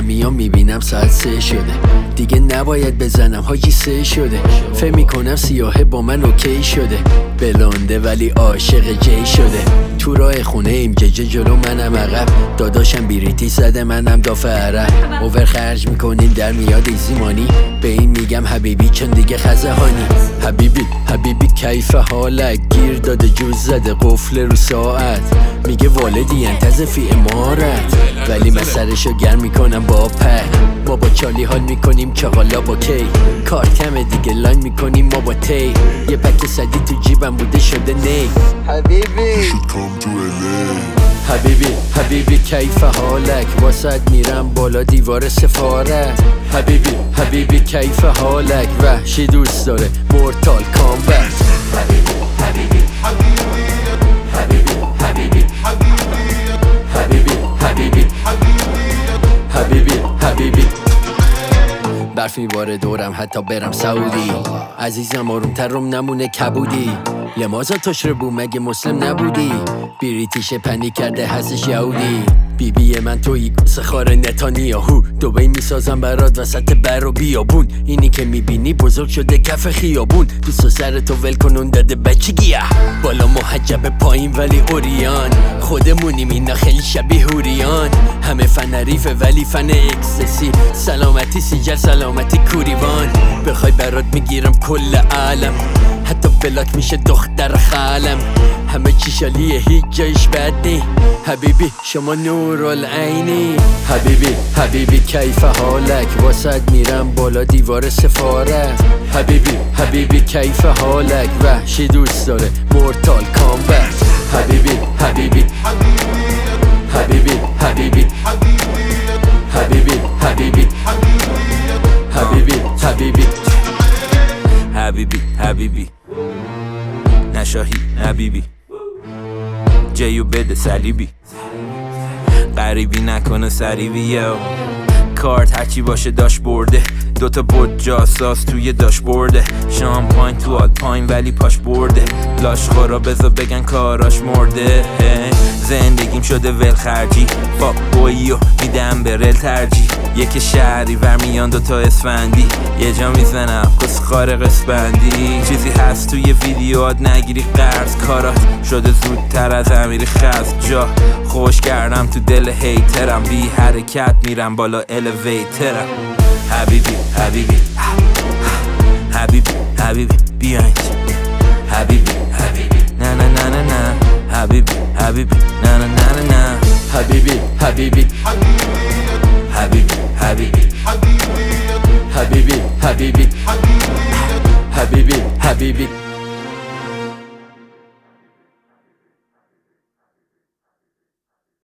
میام میبینم ساعت 3 شده، دیگه نباید بزنم حاجی 3 شده. فکر میکنم سیاهه با من اوکی شده، بلونده ولی عاشق جی شده. تو راه خونه ایم ججه جلو منم عقب، داداشم بیریتی زده منم دافع عرب. اوور خرج میکنیم در میاد ایزیمانی، به این میگم حبیبی چون دیگه خزهانی. حبیبی کیف حالک، گیر داده جوز زده قفل رو ساعت. میگه والدی انتظر فی امارت، ولی من سرشو گرم میکنم با پک. ما با چالی حال میکنیم که حالا با کی، کار کمه دیگه لاین میکنیم ما با تی. یه پک صدی تو جیبم بوده شده نی. حبیبی کیف حالک، واسد میرم بالا دیوار سفارت. حبیبی کیف حالک، وحشی دوست داره مورتال کامبت. حبیبی برف میباره دورم حتی برم سعودی. عزیزم آرومترم نمونه کبودی، لمازا تشره بو مگه مسلم نبودی. بیریتیش پنی کرده هستش یهودی. بیبی من توی سخار نتانیاهو، دوبی میسازم برات وسط بر و بیابون. اینی که میبینی بزرگ شده کف خیابون، دوست و سر تو ول کنون داده بچگیه. بالا محجب پایین ولی اوریان، خودمونیم اینا خیلی شبیه هوریان. همه فن حریفه ولی فن اکسسی، سلامتی سیجر سلامتی کوریوان. بخوای برات میگیرم کل عالم، حتی بلاک میشه دختر خالم. همه چی شالیه هیچ جایش بد نی، حبیبی شما نورالعینی. حبیبی کیف حالک، واسد میرم بالا دیوار سفارت. حبیبی کیف حالک، وحشی دوست داره مورتال کامبت. حبیبی نشاهی حبیبی جیو بده سلیبی، غریبی نکنه سریبی. یو کارت هرچی باشه داش برده، دوتا بود جاساس توی داش برده. شامپاین تو آلپاین ولی پاش برده، لاش خورا بزا بگن کاراش مرده. زندگیم شده ول خرجی، فاک بویی و میدم به رل ترجی. یک شهری ور میان دوتا اسفندی، یه جا میزنم کس خارق اسپندی. چیزی هست توی ویدیوات نگیری قرض، کارات شده زودتر از امیری خز. جا خوش کردم تو دل هیترم، بی حرکت میرم بالا الیویترم. حبیبی بیاین حبیبی نه نه نه نه نه. حبیبی نه نه نه نه. حبیبی